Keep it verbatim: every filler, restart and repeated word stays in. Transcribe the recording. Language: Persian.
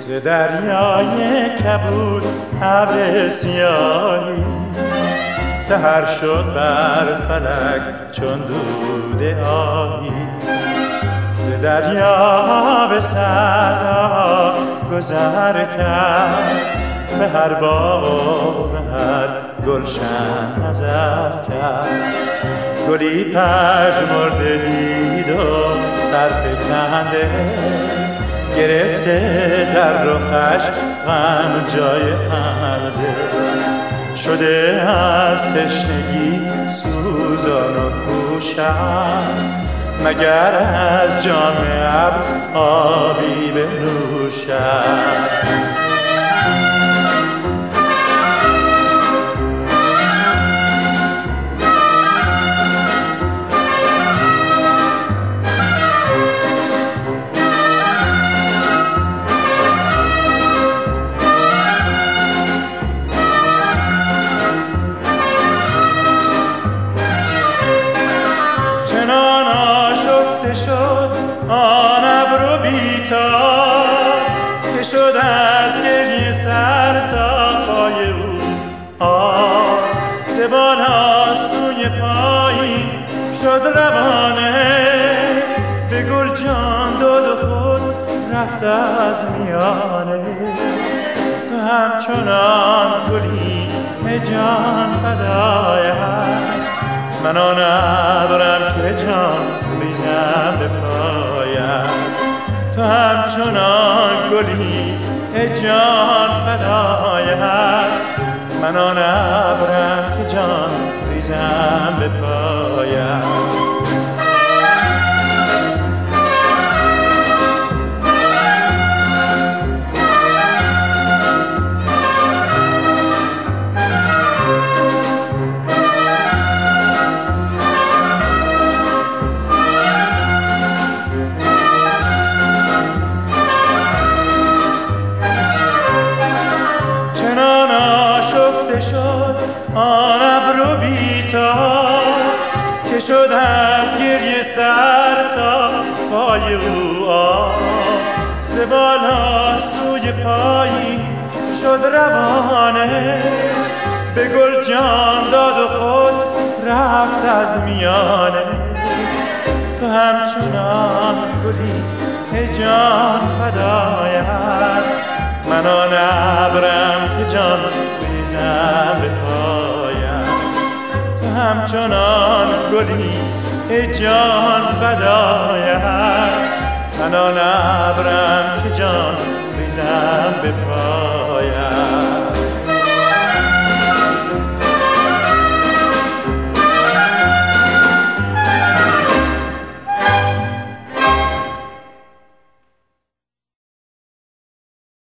ز دریای کبود ابر سیاهی سحر شد بر فلک چون دود آهی ز دریا به صحرا گذر کرد به هر باغ و به هر گلشن نظر کرد گلی پژمرده دید و سرفکنده گرفته در رخش غم جای خنده شده از تشنگی سوزان و کوشم مگر از جام ابر آبی بنوشم شد آن ابر بی‌تاب که شد از گریه سر تا پای او آب ز بالا سوی پایین شد روانه به گل جان داد و خود رفت از میانه تو همچنان گلی جان فدایت من آن ابرم که جان ریزم به پایت تو همچنان گلی جان فدایت من آن ابرم که جان ریزم به پایت شد آن ابر بی‌تاب که شد از گریه سر تا پای او آب ز بالا سوی پایین شد روانه به گل جان داد و خود رفت از میانه تو همچنان گلی جان فدایت من آن ابرم که جان ریزم به پایت تو همچنان گلی جان فدایت من آن ابرم که جان ریزم به پایت